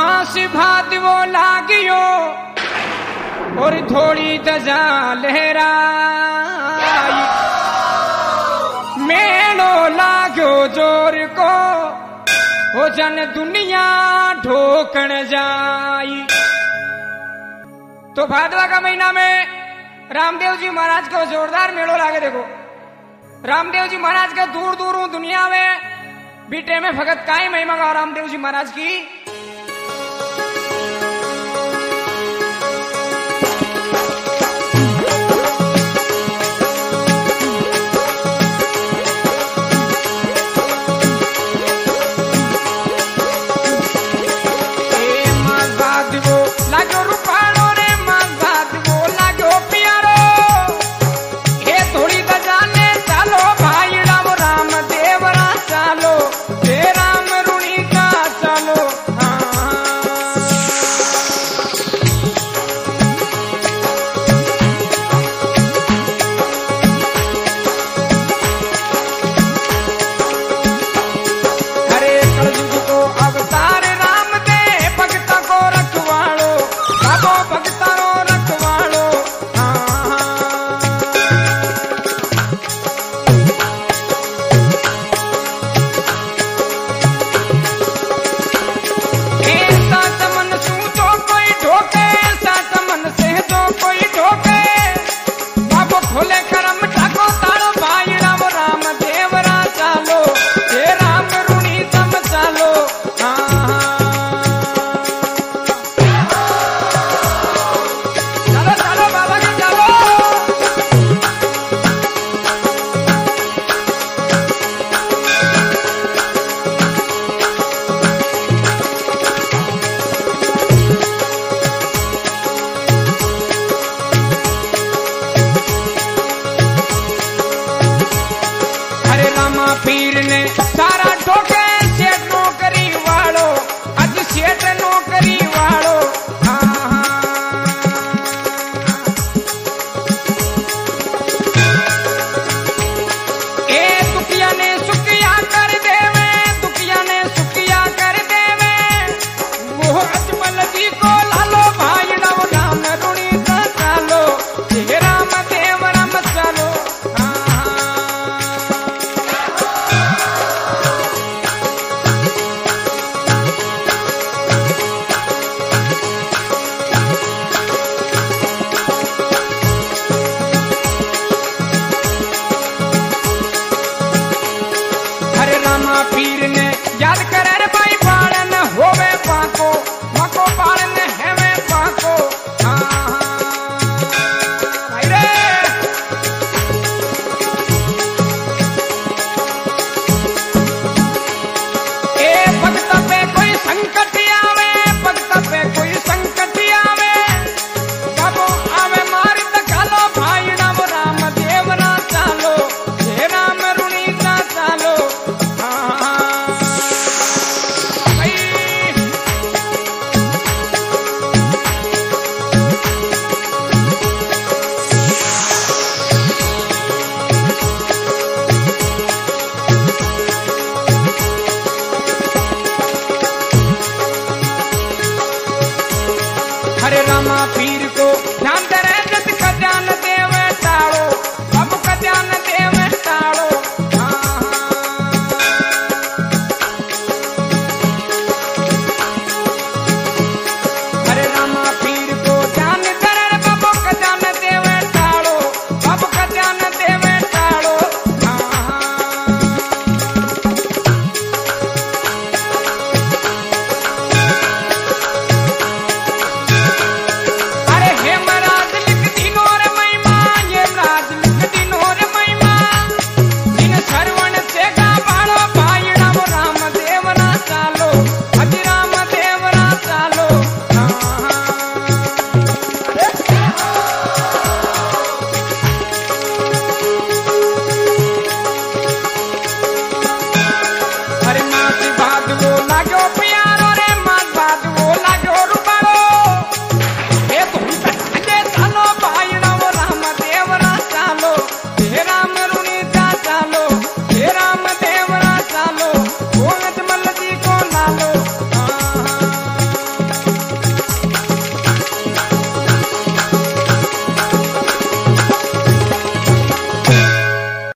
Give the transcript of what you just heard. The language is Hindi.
मासी भात वो लागियो और थोड़ी दजा लहराई, मेलो लाग्यो जोर को हो जन दुनिया ठोकण जाई। तो भादवा का महीना में रामदेव जी महाराज को जोरदार मेलो लागे। देखो रामदेव जी महाराज का दूर दूर दुनिया में बीटे में भगत काई महिमा गा रामदेव जी महाराज की। पीर ने सारा ठोके सेठ नौकरी वालो, अज सेठ नौकरी वालो। ए दुखिया ने सुखिया कर देवे, दुखिया ने सुखिया कर देवे, वो अजमल जी को लालो भाई नव नाम रुणी का चालो, हे राम देव राम चालो। पीर ने याद करे भाई बाड़न होवे पाको,